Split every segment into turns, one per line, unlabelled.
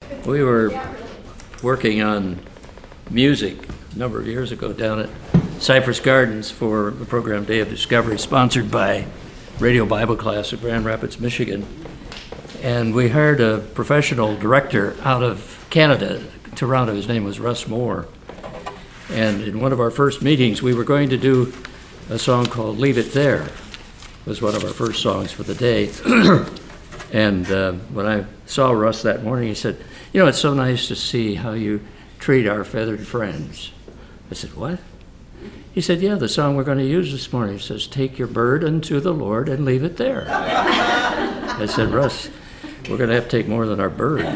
We were working on music a number of years ago down at Cypress Gardens for the program Day of Discovery, sponsored by Radio Bible Class at Grand Rapids, Michigan. And we hired a professional director out of Canada, Toronto. His name was Russ Moore. And in one of our first meetings, we were going to do a song called Leave It There. It was one of our first songs for the day. And when I saw Russ that morning, he said, "You know, it's so nice to see how you treat our feathered friends." I said, "What?" He said, "Yeah, the song we're going to use this morning says, 'Take your burden to the Lord and leave it there.'" I said, "Russ, we're going to have to take more than our burden."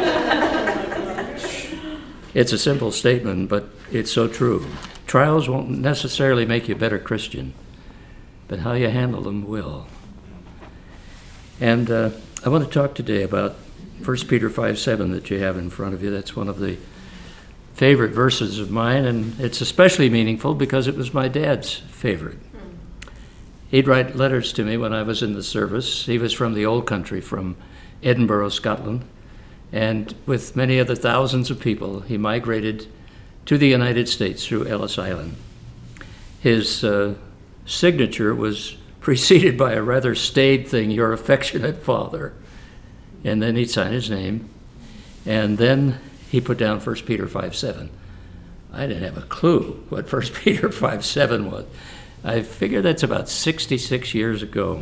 It's a simple statement, but it's so true. Trials won't necessarily make you a better Christian, but how you handle them will. And I want to talk today about 1 Peter 5:7 that you have in front of you. That's one of the favorite verses of mine, and it's especially meaningful because it was my dad's favorite. He'd write letters to me when I was in the service. He was from the old country, from Edinburgh, Scotland, and with many other thousands of people, he migrated to the United States through Ellis Island. His signature was preceded by a rather staid thing, "Your affectionate father." And then he'd sign his name. And then he put down 1 Peter 5:7. I didn't have a clue what 1 Peter 5:7 was. I figure that's about 66 years ago.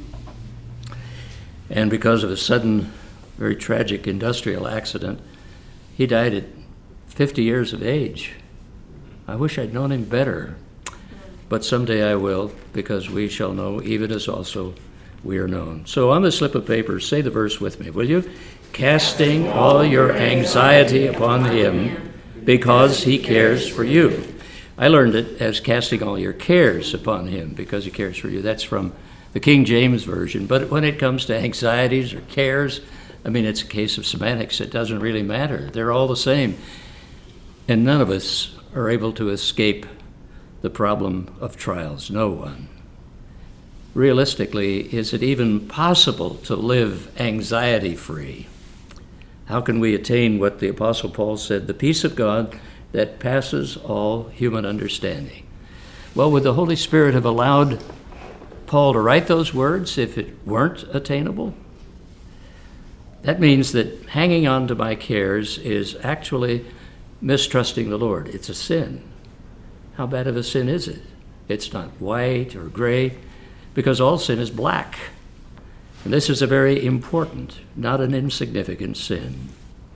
And because of a sudden, very tragic industrial accident, he died at 50 years of age. I wish I'd known him better. But someday I will, because we shall know even as also we are known. So on the slip of paper, say the verse with me, will you? Casting all your anxiety upon him, because he cares for you. I learned it as casting all your cares upon him, because he cares for you. That's from the King James Version. But when it comes to anxieties or cares, I mean, it's a case of semantics. It doesn't really matter. They're all the same. And none of us are able to escape the problem of trials. No one. Realistically, is it even possible to live anxiety-free? How can we attain what the Apostle Paul said, the peace of God that passes all human understanding? Well, would the Holy Spirit have allowed Paul to write those words if it weren't attainable? That means that hanging on to my cares is actually mistrusting the Lord. It's a sin. How bad of a sin is it? It's not white or gray, because all sin is black. And this is a very important, not an insignificant sin.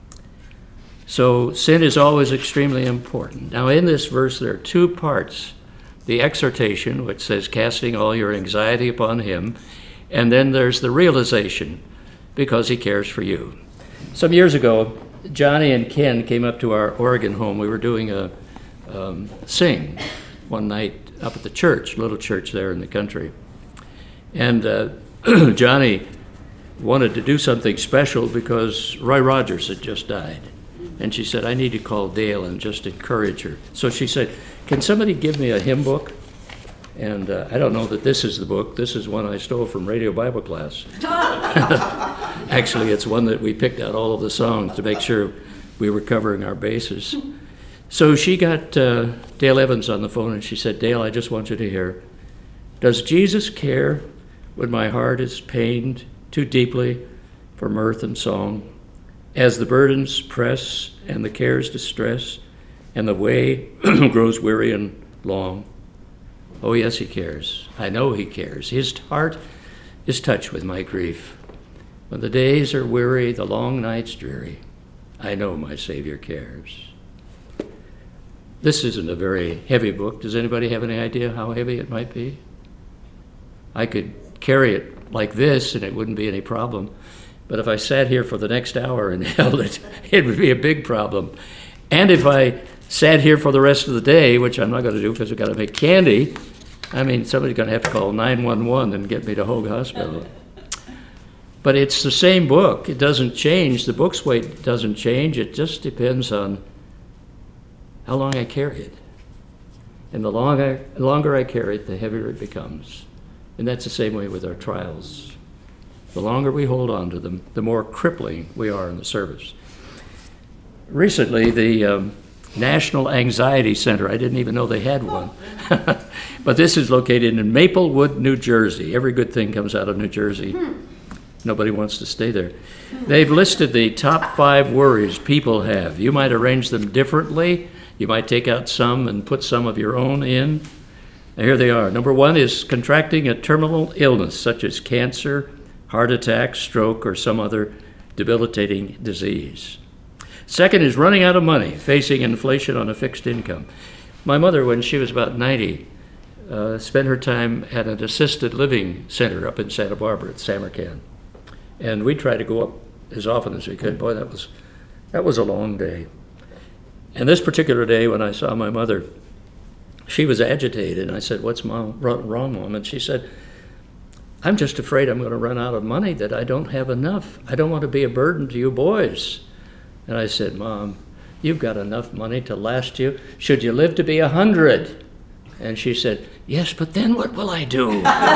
So sin is always extremely important. Now in this verse there are two parts. The exhortation, which says, casting all your anxiety upon him, and then there's the realization, because he cares for you. Some years ago, Johnny and Ken came up to our Oregon home. We were doing a sing one night up at the church, little church there in the country. And Johnny wanted to do something special because Roy Rogers had just died. And she said, "I need to call Dale and just encourage her." So she said, "Can somebody give me a hymn book?" And I don't know that this is the book. This is one I stole from Radio Bible Class. Actually, it's one that we picked out all of the songs to make sure we were covering our bases. So she got Dale Evans on the phone, and she said, "Dale, I just want you to hear, does Jesus care when my heart is pained too deeply for mirth and song, as the burdens press and the cares distress, and the way grows weary and long?" Oh, yes, he cares. I know he cares. His heart is touched with my grief. When the days are weary, the long nights dreary, I know my Savior cares. This isn't a very heavy book. Does anybody have any idea how heavy it might be? I could carry it like this and it wouldn't be any problem. But if I sat here for the next hour and held it, it would be a big problem. And if I sat here for the rest of the day, which I'm not going to do because we've got to make candy, I mean, somebody's going to have to call 911 and get me to Hoag Hospital. But it's the same book. It doesn't change. The book's weight doesn't change. It just depends on how long I carry it. And the longer I carry it, the heavier it becomes. And that's the same way with our trials. The longer we hold on to them, the more crippling we are in the service. Recently, the National Anxiety Center, I didn't even know they had one, but this is located in Maplewood, New Jersey. Every good thing comes out of New Jersey. Nobody wants to stay there. They've listed the top 5 worries people have. You might arrange them differently. You might take out some and put some of your own in. And here they are. Number 1 is contracting a terminal illness, such as cancer, heart attack, stroke, or some other debilitating disease. Second is running out of money, facing inflation on a fixed income. My mother, when she was about 90, spent her time at an assisted living center up in Santa Barbara at Samarkand. And we tried to go up as often as we could. Boy, that was a long day. And this particular day when I saw my mother, she was agitated. And I said, "What's wrong, Mom?" And she said, "I'm just afraid I'm going to run out of money, that I don't have enough. I don't want to be a burden to you boys." And I said, "Mom, you've got enough money to last you should you live to be 100. And she said, "Yes, but then what will I do?"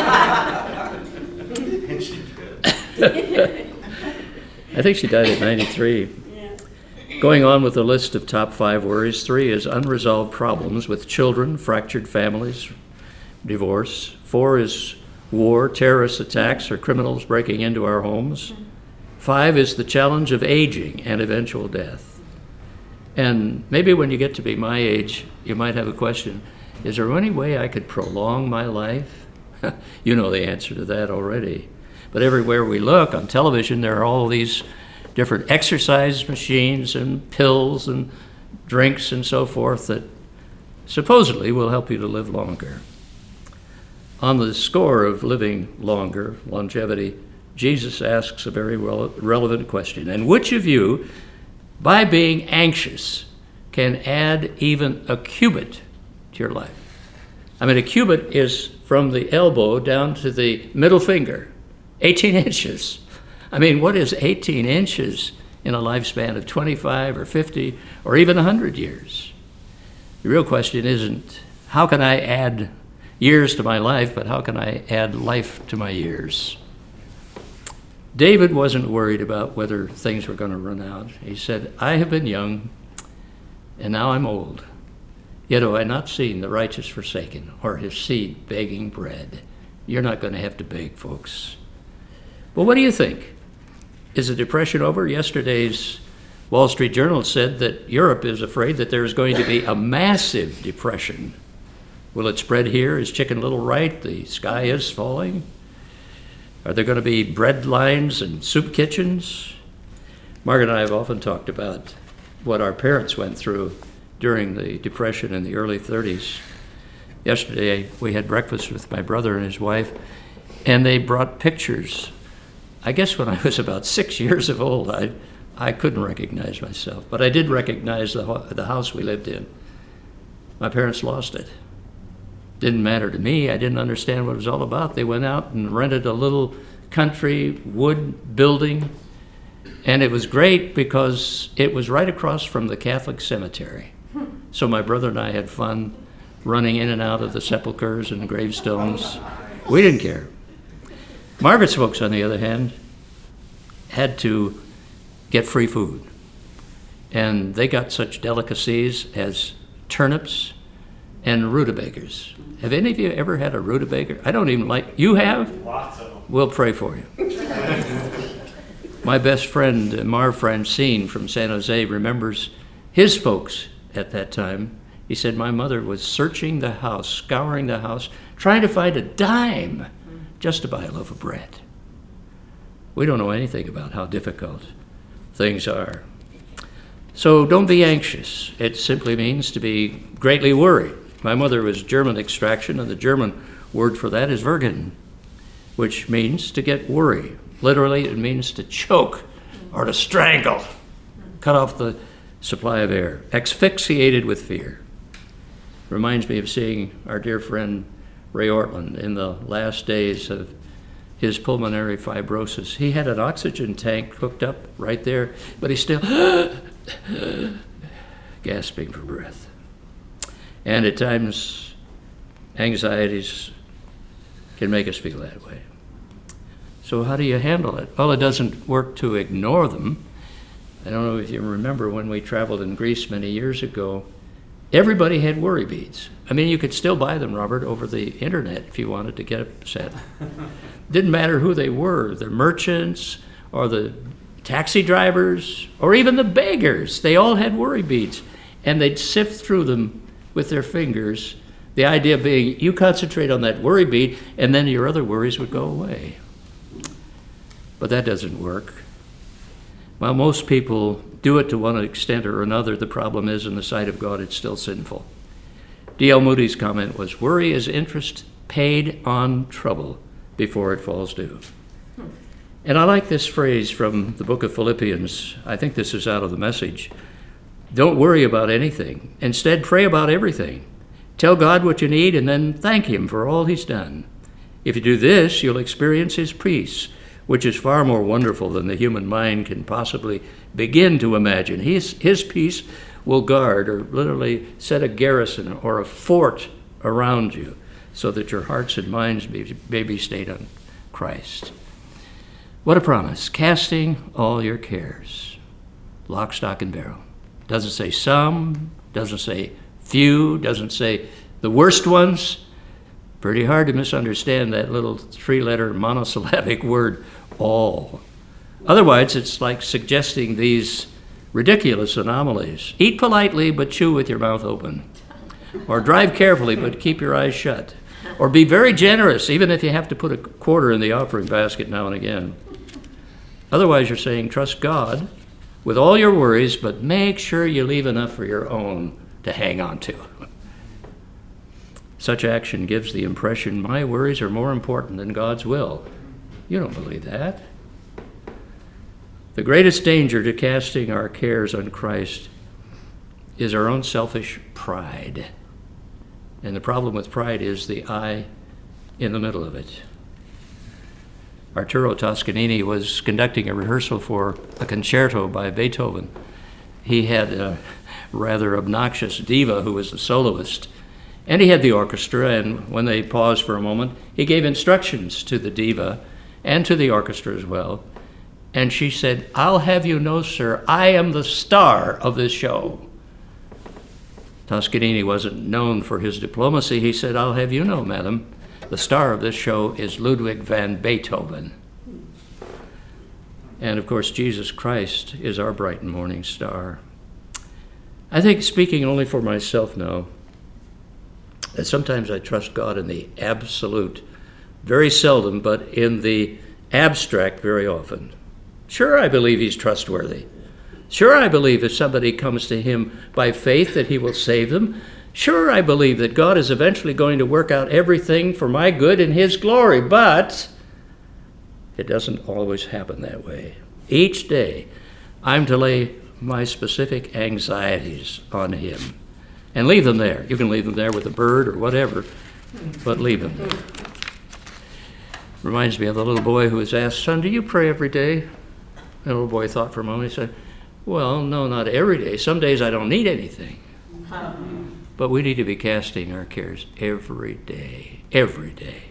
And she did.
I think she died at 93. Going on with the list of top 5 worries, 3 is unresolved problems with children, fractured families, divorce. 4 is war, terrorist attacks, or criminals breaking into our homes. 5 is the challenge of aging and eventual death. And maybe when you get to be my age, you might have a question, is there any way I could prolong my life? You know the answer to that already. But everywhere we look on television, there are all these different exercise machines and pills and drinks and so forth that supposedly will help you to live longer. On the score of living longer, longevity, Jesus asks a very relevant question. And which of you, by being anxious, can add even a cubit to your life? I mean, a cubit is from the elbow down to the middle finger, 18 inches. I mean, what is 18 inches in a lifespan of 25 or 50 or even 100 years? The real question isn't, how can I add years to my life, but how can I add life to my years? David wasn't worried about whether things were going to run out. He said, "I have been young, and now I'm old. Yet have I not seen the righteous forsaken, or his seed begging bread." You're not going to have to beg, folks. Well, what do you think? Is the depression over? Yesterday's Wall Street Journal said that Europe is afraid that there is going to be a massive depression. Will it spread here? Is Chicken Little right? The sky is falling? Are there going to be bread lines and soup kitchens? Margaret and I have often talked about what our parents went through during the Depression in the early 30s. Yesterday, we had breakfast with my brother and his wife, and they brought pictures. I guess when I was about 6 years of old, I couldn't recognize myself, but I did recognize the house we lived in. My parents lost it. Didn't matter to me. I didn't understand what it was all about. They went out and rented a little country wood building, and it was great because it was right across from the Catholic cemetery. So my brother and I had fun running in and out of the sepulchres and gravestones. We didn't care. Margaret's folks, on the other hand, had to get free food. And they got such delicacies as turnips and rutabagas. Have any of you ever had a rutabaga? I don't even like, you have?
Lots of them.
We'll pray for you. My best friend, Marv Francine from San Jose, remembers his folks at that time. He said, my mother was searching the house, scouring the house, trying to find a dime just to buy a loaf of bread. We don't know anything about how difficult things are. So don't be anxious. It simply means to be greatly worried. My mother was German extraction, and the German word for that is Würgen, which means to get worried. Literally, it means to choke or to strangle, cut off the supply of air, asphyxiated with fear. Reminds me of seeing our dear friend Ray Ortland in the last days of his pulmonary fibrosis. He had an oxygen tank hooked up right there, but he's still gasping for breath. And at times, anxieties can make us feel that way. So how do you handle it? Well, it doesn't work to ignore them. I don't know if you remember when we traveled in Greece many years ago, everybody had worry beads. I mean, you could still buy them, Robert, over the internet if you wanted to get a set. Didn't matter who they were, the merchants or the taxi drivers or even the beggars. They all had worry beads, and they'd sift through them with their fingers. The idea being you concentrate on that worry bead and then your other worries would go away. But that doesn't work. While most people do it to one extent or another, the problem is in the sight of God it's still sinful. D.L. Moody's comment was, worry is interest paid on trouble before it falls due. And I like this phrase from the book of Philippians. I think this is out of the Message. Don't worry about anything. Instead, pray about everything. Tell God what you need and then thank Him for all He's done. If you do this, you'll experience His peace, which is far more wonderful than the human mind can possibly begin to imagine. His peace will guard or literally set a garrison or a fort around you so that your hearts and minds may be stayed on Christ. What a promise. Casting all your cares. Lock, stock, and barrel. Doesn't say some, doesn't say few, doesn't say the worst ones. Pretty hard to misunderstand that little three-letter monosyllabic word, all. Otherwise, it's like suggesting these ridiculous anomalies. Eat politely, but chew with your mouth open. Or drive carefully, but keep your eyes shut. Or be very generous, even if you have to put a quarter in the offering basket now and again. Otherwise, you're saying, trust God with all your worries, but make sure you leave enough for your own to hang on to. Such action gives the impression my worries are more important than God's will. You don't believe that. The greatest danger to casting our cares on Christ is our own selfish pride. And the problem with pride is the I in the middle of it. Arturo Toscanini was conducting a rehearsal for a concerto by Beethoven. He had a rather obnoxious diva who was the soloist, and he had the orchestra, and when they paused for a moment, he gave instructions to the diva and to the orchestra as well. And she said, "I'll have you know, sir, I am the star of this show." Toscanini wasn't known for his diplomacy. He said, "I'll have you know, madam, the star of this show is Ludwig van Beethoven." And of course, Jesus Christ is our bright and morning star. I think, speaking only for myself now, that sometimes I trust God in the absolute, very seldom, but in the abstract very often. Sure, I believe He's trustworthy. Sure, I believe if somebody comes to Him by faith that He will save them. Sure, I believe that God is eventually going to work out everything for my good and His glory, but it doesn't always happen that way. Each day, I'm to lay my specific anxieties on Him and leave them there. You can leave them there with a bird or whatever, but leave them there. Reminds me of the little boy who was asked, "Son, do you pray every day?" The little boy thought for a moment. He said, "Well, no, not every day. Some days I don't need anything." But we need to be casting our cares every day, every day.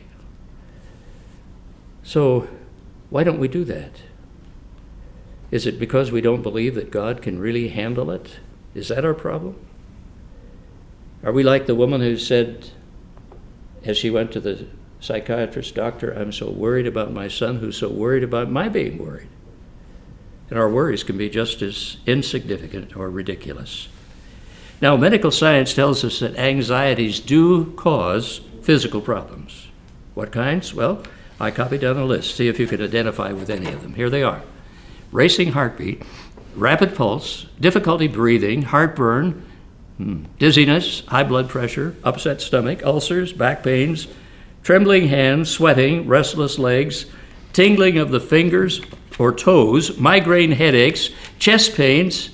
So why don't we do that? Is it because we don't believe that God can really handle it? Is that our problem? Are we like the woman who said, as she went to the psychiatrist, "Doctor, I'm so worried about my son who's so worried about my being worried." And our worries can be just as insignificant or ridiculous. Now, medical science tells us that anxieties do cause physical problems. What kinds? Well, I copied down a list. See if you can identify with any of them. Here they are. Racing heartbeat, rapid pulse, difficulty breathing, heartburn, dizziness, high blood pressure, upset stomach, ulcers, back pains, trembling hands, sweating, restless legs, tingling of the fingers or toes, migraine headaches, chest pains,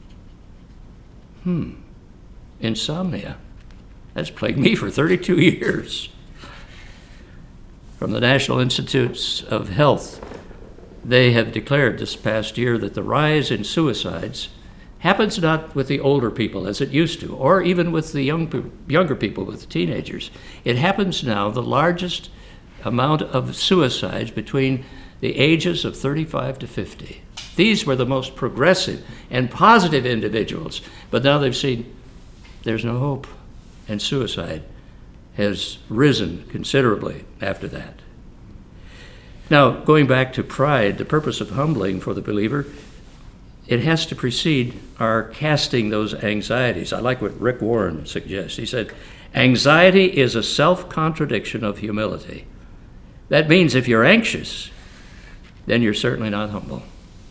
insomnia. That's plagued me for 32 years. From the National Institutes of Health, they have declared this past year that the rise in suicides happens not with the older people as it used to, or even with the younger people, with the teenagers. It happens now, the largest amount of suicides between the ages of 35 to 50. These were the most progressive and positive individuals. But now they've seen there's no hope, and suicide has risen considerably after that. Now, going back to pride, the purpose of humbling for the believer, it has to precede our casting those anxieties. I like what Rick Warren suggests. He said, anxiety is a self-contradiction of humility. That means if you're anxious, then you're certainly not humble.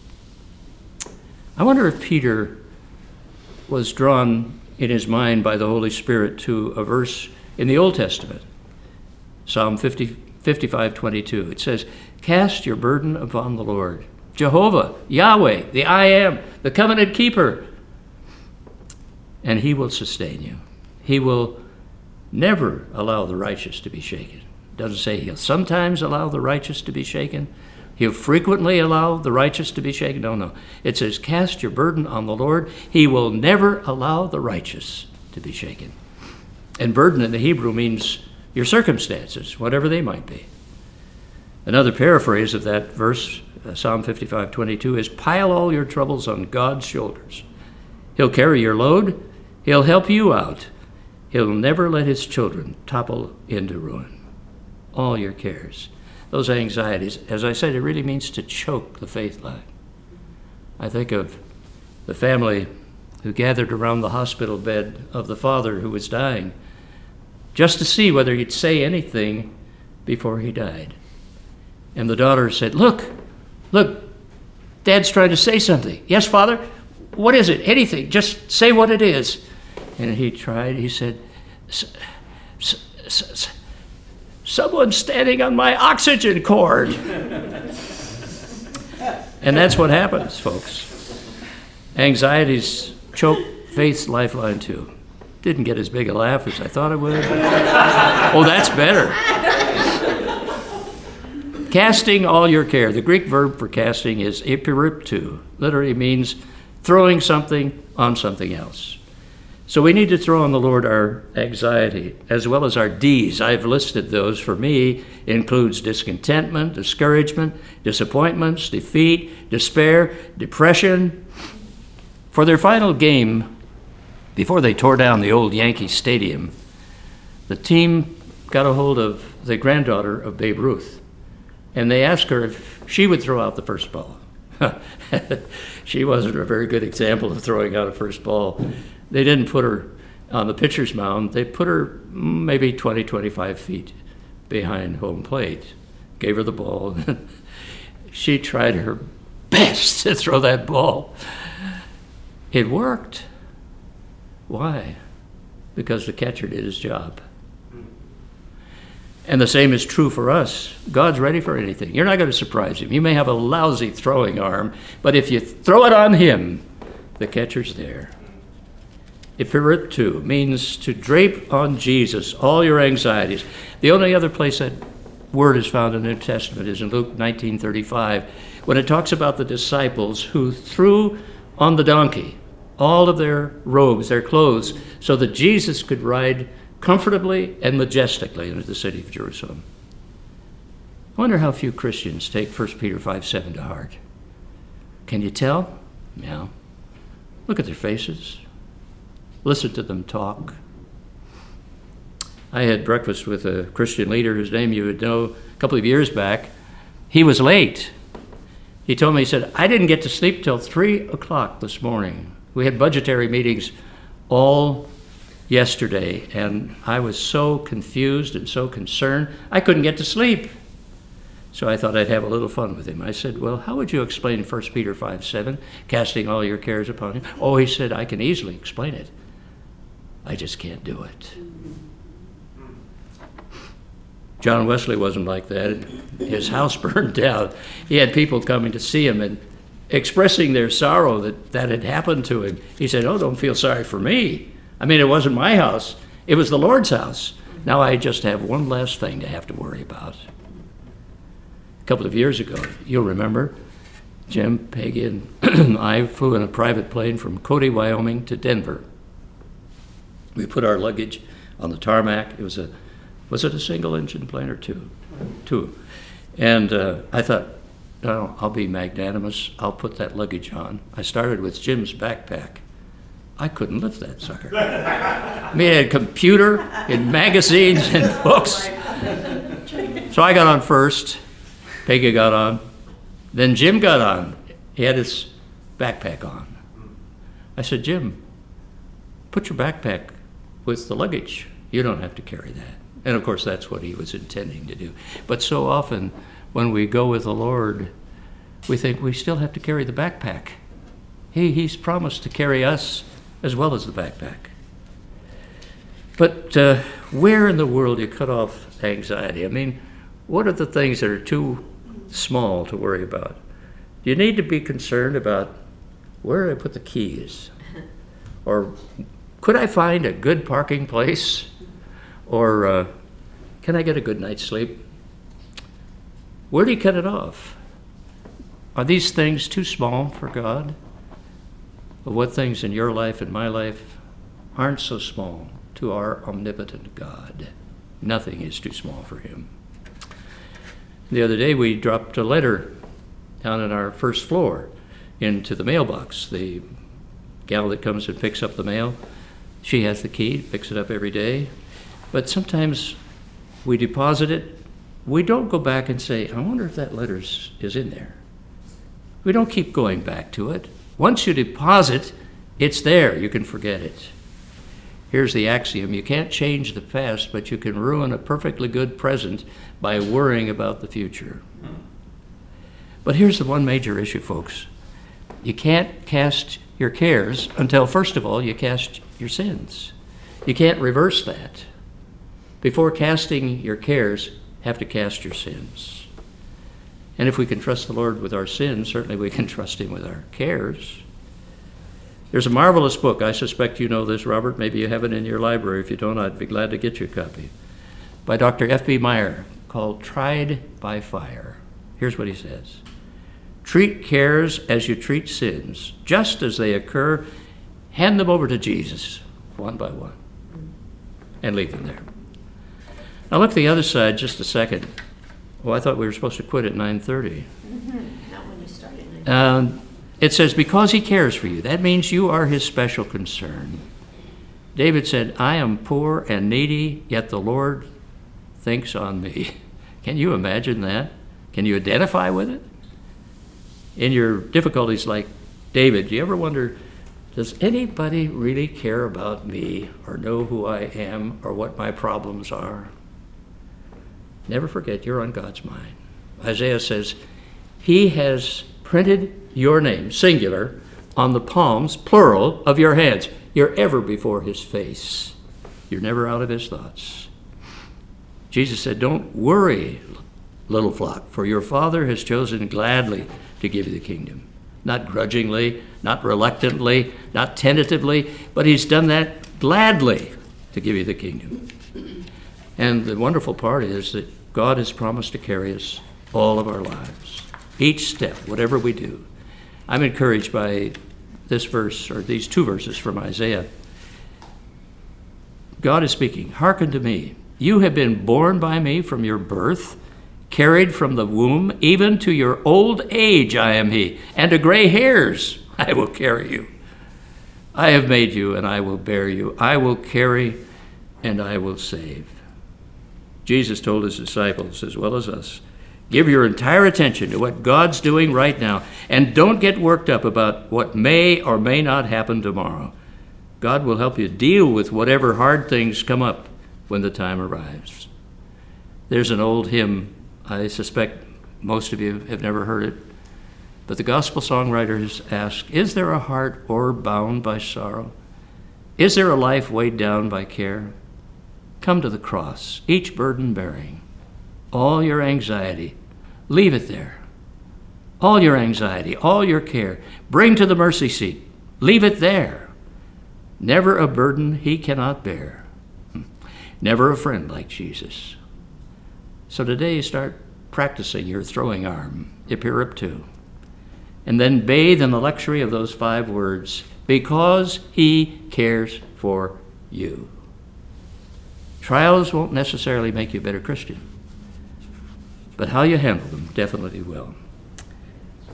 I wonder if Peter was drawn in his mind by the Holy Spirit to a verse in the Old Testament, Psalm 55:22. It says, cast your burden upon the Lord. Jehovah, Yahweh, the I Am, the covenant keeper, and he will sustain you. He will never allow the righteous to be shaken. It doesn't say he'll sometimes allow the righteous to be shaken. He'll frequently allow the righteous to be shaken. No. It says, cast your burden on the Lord. He will never allow the righteous to be shaken. And burden in the Hebrew means your circumstances, whatever they might be. Another paraphrase of that verse, Psalm 55:22, is pile all your troubles on God's shoulders. He'll carry your load. He'll help you out. He'll never let his children topple into ruin. All your cares. Those anxieties, as I said, it really means to choke the faith line. I think of the family who gathered around the hospital bed of the father who was dying just to see whether he'd say anything before he died. And the daughter said, look, Dad's trying to say something. Yes, Father? What is it? Anything. Just say what it is. And he tried. He said, someone's standing on my oxygen cord. And that's what happens, folks. Anxieties choke faith's lifeline too. Didn't get as big a laugh as I thought it would. Oh, that's better. Casting all your care. The Greek verb for casting is epiriptu. Literally means throwing something on something else. So we need to throw on the Lord our anxiety as well as our D's. I've listed those. For me, includes discontentment, discouragement, disappointments, defeat, despair, depression. For their final game, before they tore down the old Yankee Stadium, the team got a hold of the granddaughter of Babe Ruth. And they asked her if she would throw out the first ball. She wasn't a very good example of throwing out a first ball. They didn't put her on the pitcher's mound. They put her maybe 20, 25 feet behind home plate, gave her the ball. She tried her best to throw that ball. It worked. Why? Because the catcher did his job. And the same is true for us. God's ready for anything. You're not going to surprise him. You may have a lousy throwing arm, but if you throw it on him, the catcher's there. Epiriptu means to drape on Jesus all your anxieties. The only other place that word is found in the New Testament is in Luke 19:35, when it talks about the disciples who threw on the donkey all of their robes, their clothes, so that Jesus could ride comfortably and majestically into the city of Jerusalem. I wonder how few Christians take 1 Peter 5:7 to heart. Can you tell? Yeah. Look at their faces. Listen to them talk. I had breakfast with a Christian leader whose name you would know a couple of years back. He was late. He told me, he said, I didn't get to sleep till 3 o'clock this morning. We had budgetary meetings all yesterday, and I was so confused and so concerned, I couldn't get to sleep. So I thought I'd have a little fun with him. I said, well, how would you explain 1 Peter 5:7, casting all your cares upon him? Oh, he said, I can easily explain it. I just can't do it. John Wesley wasn't like that. His house burned down. He had people coming to see him and expressing their sorrow that had happened to him. He said, oh, don't feel sorry for me. I mean, it wasn't my house. It was the Lord's house. Now I just have one last thing to have to worry about. A couple of years ago, you'll remember, Jim, Peggy, and I flew in a private plane from Cody, Wyoming to Denver. We put our luggage on the tarmac. Was it a single engine plane or two? Two. And I thought, oh, I'll be magnanimous. I'll put that luggage on. I started with Jim's backpack. I couldn't lift that sucker. I mean, it had a computer and magazines and books. So I got on first. Peggy got on. Then Jim got on. He had his backpack on. I said, Jim, put your backpack with the luggage. You don't have to carry that. And of course, that's what he was intending to do. But so often, when we go with the Lord, we think we still have to carry the backpack. He's promised to carry us as well as the backpack. But where in the world do you cut off anxiety? I mean, what are the things that are too small to worry about? Do you need to be concerned about where do I put the keys? Or could I find a good parking place? Or can I get a good night's sleep? Where do you cut it off? Are these things too small for God? But what things in your life and my life aren't so small to our omnipotent God? Nothing is too small for him. The other day we dropped a letter down on our first floor into the mailbox. The gal that comes and picks up the mail, she has the key, picks it up every day. But sometimes we deposit it. We don't go back and say, I wonder if that letter is in there. We don't keep going back to it. Once you deposit, it's there. You can forget it. Here's the axiom. You can't change the past, but you can ruin a perfectly good present by worrying about the future. But here's the one major issue, folks. You can't cast your cares until, first of all, you cast your sins. You can't reverse that. Before casting your cares, have to cast your sins. And if we can trust the Lord with our sins, certainly we can trust him with our cares. There's a marvelous book. I suspect you know this, Robert. Maybe you have it in your library. If you don't, I'd be glad to get you a copy. By Dr. F.B. Meyer, called Tried by Fire. Here's what he says. Treat cares as you treat sins. Just as they occur, hand them over to Jesus, one by one, and leave them there. Now look at the other side just a second. Oh, I thought we were supposed to quit at 9:30.
Not when you started.
It says, because he cares for you. That means you are his special concern. David said, I am poor and needy, yet the Lord thinks on me. Can you imagine that? Can you identify with it? In your difficulties like David, do you ever wonder, does anybody really care about me or know who I am or what my problems are? Never forget, you're on God's mind. Isaiah says, he has printed your name, singular, on the palms, plural, of your hands. You're ever before his face. You're never out of his thoughts. Jesus said, don't worry, little flock, for your Father has chosen gladly to give you the kingdom. Not grudgingly, not reluctantly, not tentatively, but he's done that gladly to give you the kingdom. And the wonderful part is that God has promised to carry us all of our lives. Each step, whatever we do. I'm encouraged by this verse, or these two verses from Isaiah. God is speaking, hearken to me. You have been born by me from your birth, carried from the womb, even to your old age I am he, and to gray hairs I will carry you. I have made you, and I will bear you. I will carry, and I will save. Jesus told his disciples, as well as us, give your entire attention to what God's doing right now, and don't get worked up about what may or may not happen tomorrow. God will help you deal with whatever hard things come up when the time arrives. There's an old hymn, I suspect most of you have never heard it, but the gospel songwriters ask, is there a heart o'erbound by sorrow? Is there a life weighed down by care? Come to the cross, each burden bearing, all your anxiety, leave it there. All your anxiety, all your care, bring to the mercy seat, leave it there. Never a burden he cannot bear. Never a friend like Jesus. So today start practicing your throwing arm, Ipiriptu, and then bathe in the luxury of those 5 words, because he cares for you. Trials won't necessarily make you a better Christian, but how you handle them definitely will.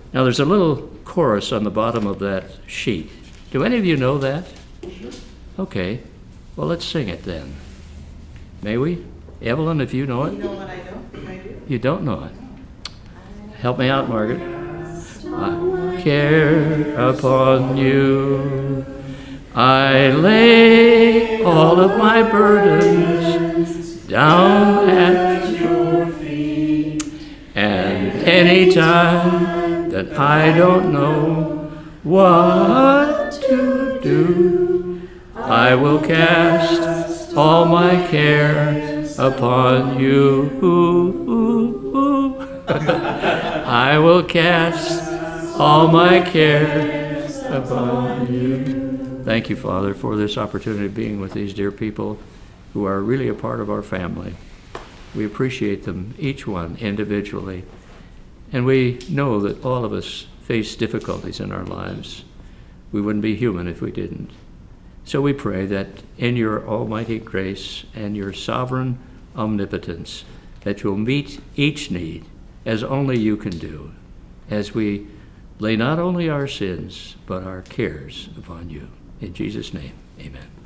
Now, there's a little chorus on the bottom of that sheet. Do any of you know that? Okay. Well, let's sing it then. May we? Evelyn, if you know it?
You know what I don't? I do.
You don't know it. Help me out, Margaret. I care upon you. I lay all of my burdens down at your feet. And any time that I don't know what to do, I will cast all my care upon you. I will cast all my care upon you. Thank you, Father, for this opportunity of being with these dear people who are really a part of our family. We appreciate them, each one individually. And we know that all of us face difficulties in our lives. We wouldn't be human if we didn't. So we pray that in your almighty grace and your sovereign omnipotence, that you'll meet each need as only you can do, as we lay not only our sins, but our cares upon you. In Jesus' name, amen.